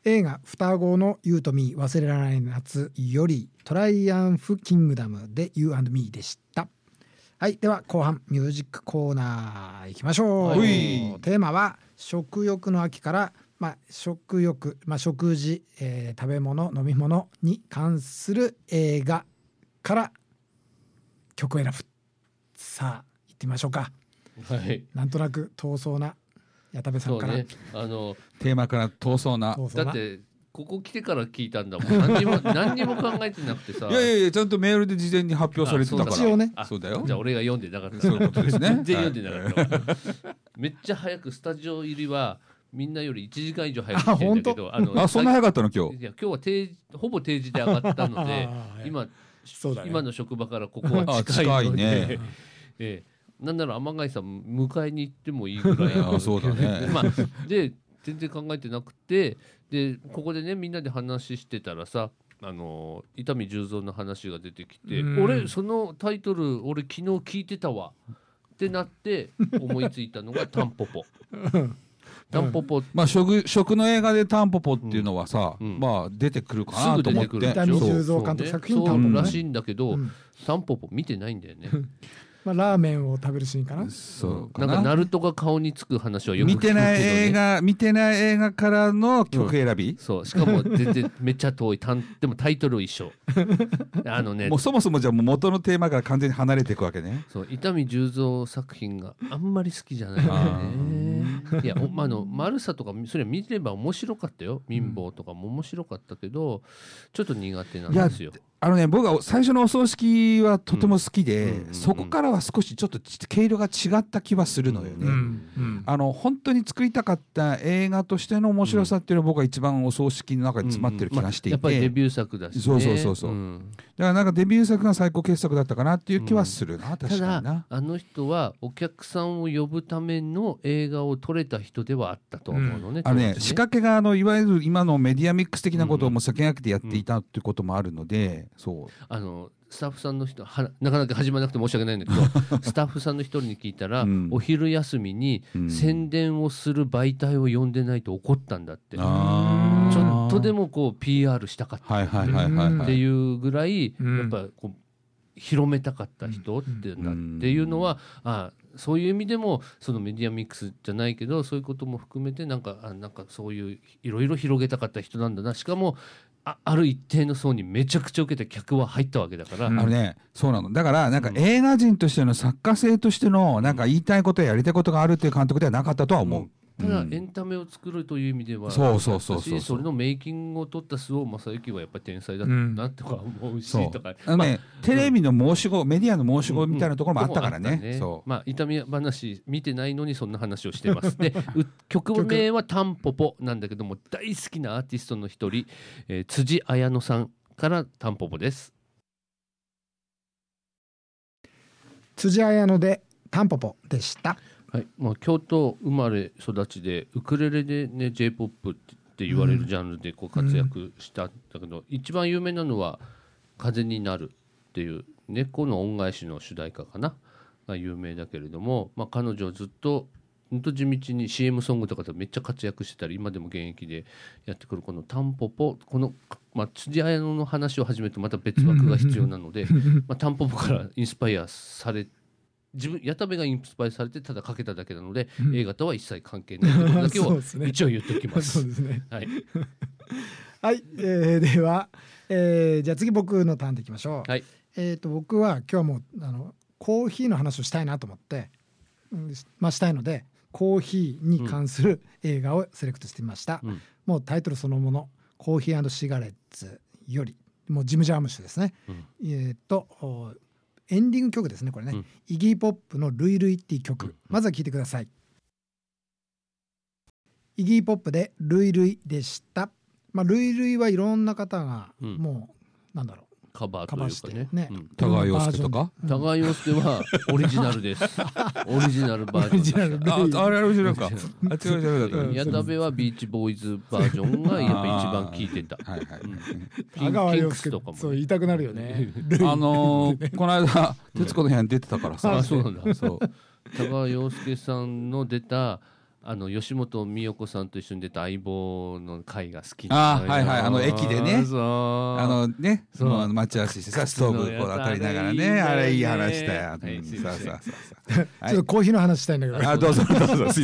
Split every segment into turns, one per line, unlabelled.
映画双子のユーとミー忘れられない夏よりトライアンフキングダムで You and Me でした。はい、では後半ミュージックコーナー行きましょう。
はい、
テーマは食欲の秋から、食欲、食事、食べ物飲み物に関する映画から曲を選ぶ。さあ行ってみましょうか。
はい、
なんとなく遠そうな矢田部さんから、
ね、
テーマから遠そうな。
だってここ来てから聞いたんだもん。何にも考えてなくてさ。
いやちゃんとメールで事前に発表されてたから。
一応ね。
そうだよ。
じゃあ俺が読んでなかった。
そういうことですね。
全然読んでなかった。めっちゃ早くスタジオ入りはみんなより1時間以上早く来てるんだけど、
そんな早かったの今日。
いや今日はほぼ定時で上がったので今の職場からここは近いので、ねなんなら天貝さん迎えに行ってもいいぐらいの
そうだね。
で全然考えてなくて、でここでねみんなで話してたらさ、伊丹十三の話が出てきて、俺そのタイトル俺昨日聞いてたわってなって思いついたのがタンポポ。タンポポ、
食の映画でタンポポっていうのはさ、出てくるかなと思って。
伊丹十三監督作品タンポポ
らしいんだけど、タンポポ見てないんだよね。
ラーメンを食べるシーンかな。
そう
かな。なんかナルトが顔につく話はよく聞くけどね。
見てない映画からの曲選び、
そうしかも全然めっちゃ遠いでもタイトル一緒。
もうそもそもじゃあもう元のテーマから完全に離れていくわけね。
そう伊丹十三作品があんまり好きじゃないんだよね。いやマルサとかそれは見れば面白かったよ。民法とかも面白かったけどちょっと苦手なんですよ。
僕は最初のお葬式はとても好きで、そこからは少しちょっと毛色が違った気はするのよね。本当に作りたかった映画としての面白さっていうのは僕は一番お葬式の中に詰まってる気がしていて、
やっぱりデビュー作だしね。
そう、だからなんかデビュー作が最高傑作だったかなっていう気はするな、確かにな。
ただあの人はお客さんを呼ぶための映画を撮れた人ではあったと思うのね。
仕掛けがいわゆる今のメディアミックス的なことをもう先駆けてやっていたっていうこともあるので、
スタッフさんの人なかなか始まらなくて申し訳ないんだけどスタッフさんの一人に聞いたら、お昼休みに宣伝をする媒体を呼んでないと怒ったんだって。ちょっとでもこう PR したかったっていうぐらい、やっぱこう広めたかった人っていうのは、そういう意味でもそのメディアミックスじゃないけどそういうことも含めてなんかそういういろいろ広げたかった人なんだな。しかもある一定の層にめちゃくちゃ受けた客は入ったわけだから、
そうなの。だからなんか映画人としての作家性としてのなんか言いたいことややりたいことがあるっていう監督ではなかったとは思う。
ただエンタメを作るという意味では
そ
れのメイキングを取った周防正行はやっぱり天才だったなとか思うし、とか
テレビの申し子、メディアの申し子みたいなところもあったからね。
痛み話見てないのにそんな話をしてます。で曲名はタンポポなんだけども、大好きなアーティストの一人、辻彩乃さんからタンポポです。
辻彩乃でタンポポでした。
はい、京都生まれ育ちでウクレレでね J-POP って言われるジャンルでこう活躍したんだけど、一番有名なのは風になるっていう猫の恩返しの主題歌かなが有名だけれども、彼女はずっと地道に CM ソングとかでめっちゃ活躍してたり、今でも現役でやってくるこのタンポポ、この、辻彩乃の話を始めるとまた別枠が必要なのでタンポポからインスパイアされて矢田部がインスパイアされてただかけただけなので、映画とは一切関係ないということだけを一応言っておきます。
そうですね。はい、はい、では、じゃあ次僕のターンでいきましょう。
はい、
僕は今日はもうコーヒーの話をしたいなと思って、したいのでコーヒーに関する映画をセレクトしてみました。もうタイトルそのもの、コーヒー&シガレッツより、もうジム・ジャームッシュですね。エンディング曲ですねこれね、イギーポップのルイルイっていう曲、まずは聴いてください。イギーポップでルイルイでした。ルイルイはいろんな方がもう、なんだろう
カバーというかね、
田川陽介とか。
田川陽介はオリジナルです。オリジナルバージョンです。
あれオリジナルか。違う。
矢田部はビーチボーイズバージョンがやっぱ一番聴いてた。
田川陽介とかもそう言いたくなるよね。
この間徹子の部屋に出てたからさ。
そうなんだ。田川陽介さんの出た吉本美代子さんと一緒に出た相棒の回が好き
ああはいはい駅でね
そう
ね
そう
もう待ち合わせしてさストーブこう当たりながらねあれいい話だよ、
はい、すいません
さあ
ちょっとコーヒーの話したいんだけど、
あどうぞすいません
ねコーヒ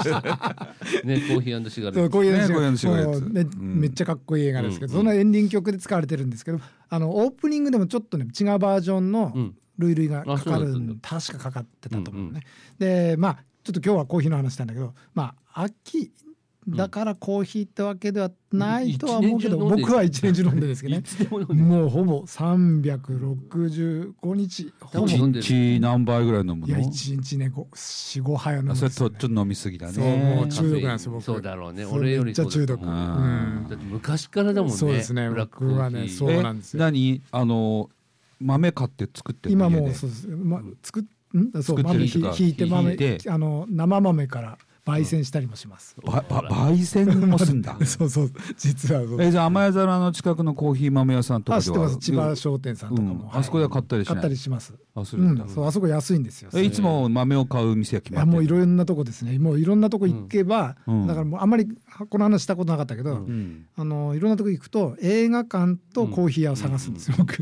ーシガレット
コーヒー
シガレット
もうねめっちゃかっこいい映画ですけど、そのエンディング曲で使われてるんですけど、オープニングでもちょっとね違うバージョンのルイルイがかかる、確かかかってたと思うね。でまあちょっと今日はコーヒーの話したんだけど、まあ秋だからコーヒーってわけではないとは思うけど、僕は一年中飲んでるんですけどね。もうほぼ365日ほぼ
1日何杯ぐらい飲むの？
いや1日ね 4,5 杯は飲むんですよね。
それとちょっと飲みすぎだね。
そうもう中毒なんですよ僕。
そうだろうね。俺よりそうだと思う。
めっちゃ中毒。
だって昔からだもんね。
そうですね。僕はねそうなんですよ。
何豆買って作ってるの？
今もうそうです。そう豆ひいて生豆から焙煎したりもします。
焙煎もすんだ。
そうそう実は
じゃあ甘谷皿の近くのコーヒー豆屋さんとかでは、
知ってます。千葉商店さんとかも、
あそこで買ったりしない？
買ったりします。
するんだ。
そうあそこ安いんですよ。
いつも豆を買う店が決まってる？
もういろんなとこですね。もういろんなとこ行けば、だからもうあんまりこの話したことなかったけど、いろんなとこ行くと映画館とコーヒー屋を探すんですよ僕。で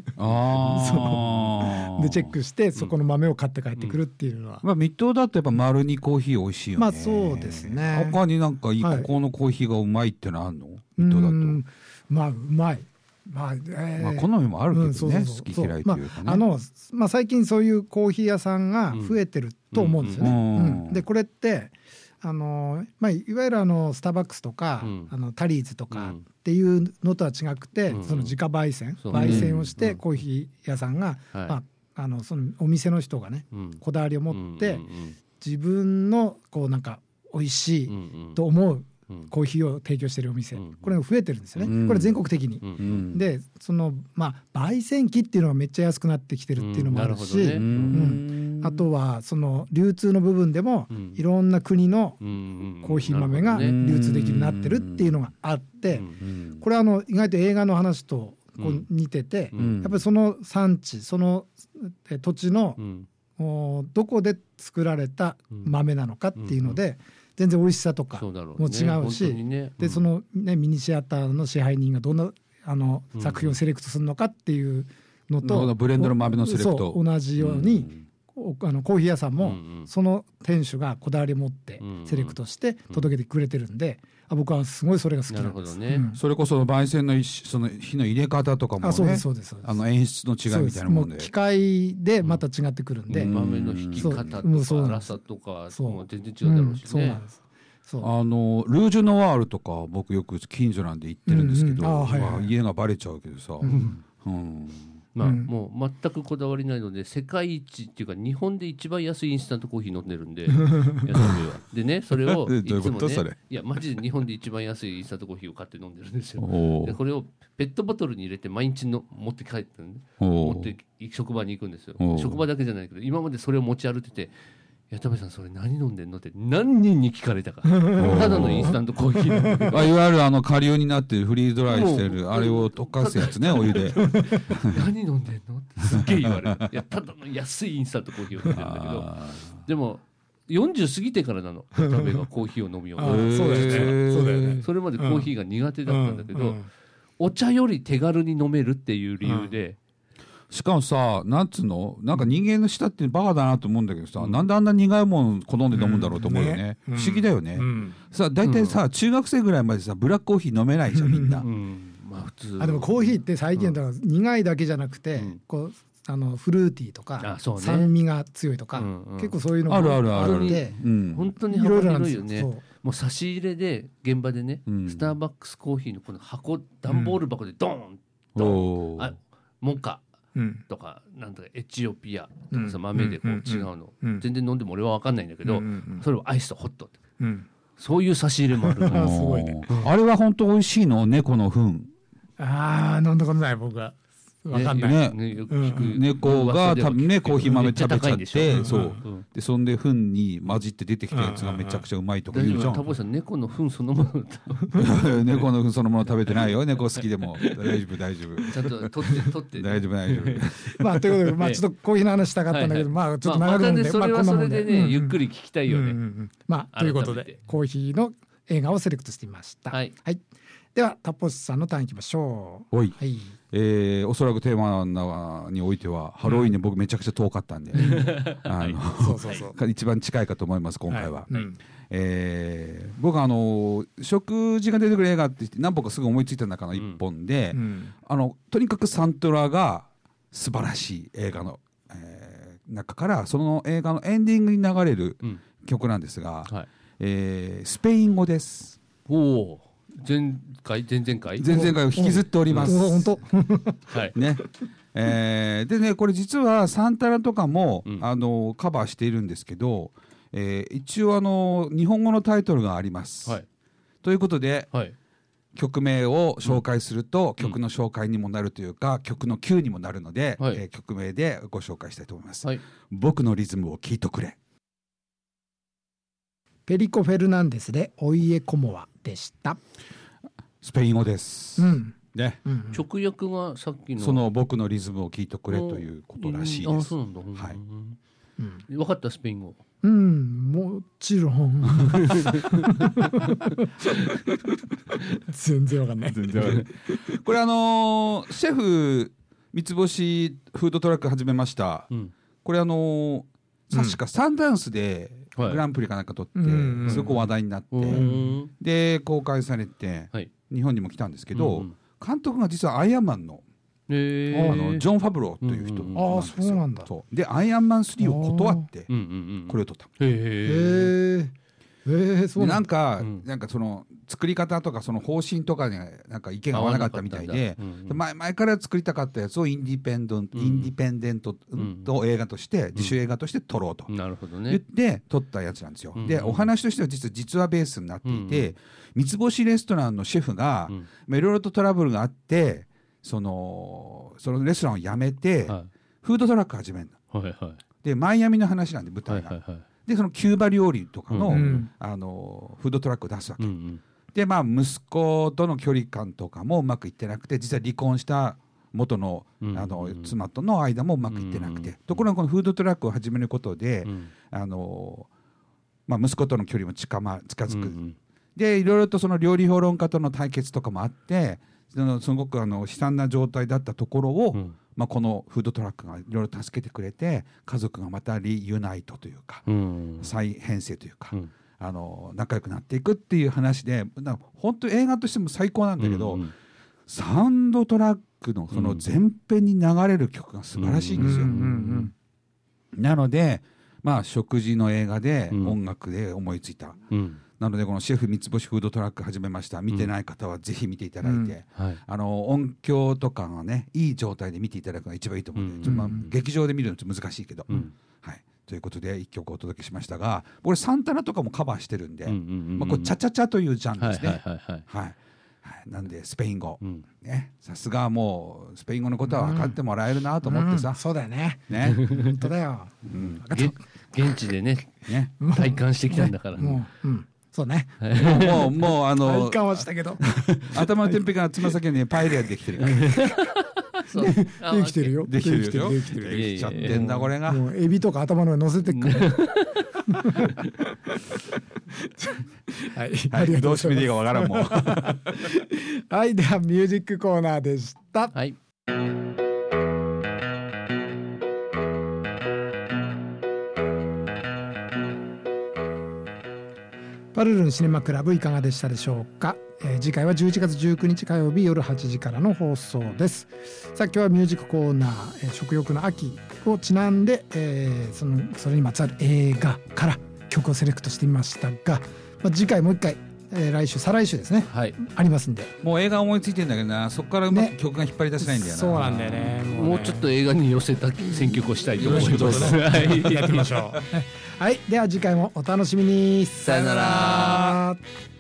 チェックしてそこの豆を買って帰ってくるっていうのは。
まあ水戸だとやっぱ丸にコーヒー美味しいよね。
まあそうですね。
他になんかここのコーヒーがうまいってのあるの？水戸だと。
まあうまい。まあ
好みもあるけどね、好き嫌いっていうかね。
最近そういうコーヒー屋さんが増えてると思うんですよね。でこれっていわゆるスターバックスとかタリーズとかっていうのとは違くて、その自家焙煎をしてコーヒー屋さんがそのお店の人がねこだわりを持って自分のこうなんか美味しいと思うコーヒーを提供しているお店、これが増えてるんですよね。これ全国的に。でその焙煎機っていうのがめっちゃ安くなってきてるっていうのもあるし、あとはその流通の部分でもいろんな国のコーヒー豆が流通できるようになってるっていうのがあって、これは意外と映画の話とこう似てて、やっぱりその産地その土地のどこで作られた豆なのかっていうので全然美味しさとかも違うし、でそのねミニシアターの支配人がどんな作品をセレクトするのかっていうのと
ブレンドの豆のセレクト
同じようにコーヒー屋さんもその店主がこだわりを持ってセレクトして届けてくれてるんで、僕はすごいそれが好きなんです。
それこそ焙煎のその火の入れ方とかもね、演出の違いみたいなもんで、
機械でまた違ってくるんで、
豆の引き方とか粗さとかも全然違うだろうしね。
ルージュノワールとか僕よく近所なんで行ってるんですけど、家がバレちゃうけどさ、
もう全くこだわりないので世界一っていうか日本で一番安いインスタントコーヒー飲んでるんででねそれをいつもねいやマジで日本で一番安いインスタントコーヒーを買って飲んでるんですよ。でこれをペットボトルに入れて毎日の持って帰って持って職場に行くんですよ。職場だけじゃないけど今までそれを持ち歩いてて、矢田部さんそれ何飲んでんのって何人に聞かれたかただのインスタントコーヒー
いわゆる顆粒になってフリーズドライしてるあれを溶かすやつねお湯で
何飲んでんのってすっげえ言われる。いやただの安いインスタントコーヒーを飲んでるんだけどでも40過ぎてからなの矢田部がコーヒーを飲むように
そうだよね。
それまでコーヒーが苦手だったんだけど、お茶より手軽に飲めるっていう理由で、
しかもさなんつうのなんか人間の舌ってバカだなと思うんだけどさ、なんであんな苦いもの好んで飲むんだろうと思うよね。不思議だよね。さ大体さ中学生ぐらいまでさブラックコーヒー飲めないじゃんみんな。
普通
でもコーヒーって最近だから苦いだけじゃなくてこうフルーティーとか酸味が強いとか結構そういうのもあって
本当に幅広いよね。もう差し入れで現場でねスターバックスコーヒーのこの箱段ボール箱でドーンドーンモカとかなんとかエチオピアとかさ豆でこう違うの全然飲んでも俺は分かんないんだけどそれをアイスとホットってそういう差し入れもあるから
すごいね。
あれは本当美味しいの猫の糞。
飲んだことない僕は。 わかんない
ね猫が多分ねコーヒー豆食べちゃってそうでそんで糞に混じって出てきたやつがめちゃくちゃうまいとか言うじゃん。
タボさん猫の糞そのもの
猫の糞そのもの食べてないよ。猫好きでも大丈夫大丈夫
ちゃんと取って
大丈夫大丈夫
まあということでまあちょっとコーヒーの話したかったんだけどまあちょっと長くなるんで
それはそれでねゆっくり聞きたいよね。
まあということでコーヒーの映画をセレクトしてみました。はいではタポスさんのターンいきましょう。
はい、おそらくテーマにおいてはハロウィンに僕めちゃくちゃ遠かったんでそう一番近いかと思います今回は。僕食事が出てくる映画って何本かすぐ思いついた中の一本で、とにかくサントラが素晴らしい映画の、中からその映画のエンディングに流れる曲なんですが、スペイン語です。
お前々回
を引きずっております。
本当
はいね。でねこれ実はサンタラとかも、カバーしているんですけど、一応日本語のタイトルがあります。ということで、曲名を紹介すると、曲の紹介にもなるというか、曲の Q にもなるので、曲名でご紹介したいと思います。僕のリズムを聴いとくれ。
ペリコ・フェルナンデスでオイエ・コモアでした。
スペイン語です、ね、
直訳がさっきの
その僕のリズムを聴いてくれということらしいです。
そうなんだ、分かったスペイン語。
もちろん全然わかんない。これ
シェフ三つ星フードトラック始めました、これ確かサンダンスでグランプリかなんか取ってすごく話題になってで公開されて日本にも来たんですけど、監督が実はアイアンマンのジョン・ファブローという人なんですよ。
そうなんだ。
でアイアンマン3を断ってこれを取った。なんかその作り方とかその方針とかになんか意見が合わなかったみたいで、前から作りたかったやつをインディペンデントと映画として自主映画として撮ろうと言って撮ったやつなんですよ。でお話としては実話ベースになっていて、三つ星レストランのシェフがいろいろとトラブルがあってそのレストランを辞めてフードトラック始めるの。でマイアミの話なんで舞台が。でそのキューバ料理とかの、フードトラックを出すわけ、で息子との距離感とかもうまくいってなくて、実は離婚した元の、妻との間もうまくいってなくて、ところがこのフードトラックを始めることで、息子との距離も近づく、でいろいろとその料理評論家との対決とかもあってすごく悲惨な状態だったところを、このフードトラックがいろいろ助けてくれて家族がまたリユナイトというか、再編成というか、仲良くなっていくっていう話で本当映画としても最高なんだけど、サウンドトラックのその前編に流れる曲が素晴らしいんですよ。なので食事の映画で音楽で思いついた。なのでこのシェフ三つ星フードトラック始めました。見てない方はぜひ見ていただいて、音響とかがねいい状態で見ていただくのが一番いいと思うので、劇場で見るのちょっと難しいけど、ということで一曲お届けしましたが、これサンタナとかもカバーしてるんで、これチャチャチャというジャンルですね。なんでスペイン語、さすがもうスペイン語のことは分かってもらえるなと思ってさ、
そうだよね。本当だよ。
現地でね体感してきたんだからね。
そうね。
もう
体感はしたけど
頭のてんぺからつま先にパエリアできてるから
できてるよ。
できてるよ。できちゃってんだこれが。
もうエビとか頭の上乗せてくる。
はい、どうしてもいいかわからんもん。
はい、ではミュージックコーナーでした。はい。パルルンシネマクラブいかがでしたでしょうか。次回は11月19日火曜日夜8時からの放送です。さあ今日はミュージックコーナー、食欲の秋をちなんで、それにまつわる映画から曲をセレクトしてみましたが、次回もう一回、来週再来週ですね、ありますんで。
もう映画思いついてんだけどな、そこからうまく曲が引っ張り出せないんだよな。
そうなんだよね。
もうちょっと映画に寄せた選曲をしたいと思います。
やってみましょう。はい、では次回もお楽しみに。
さよなら。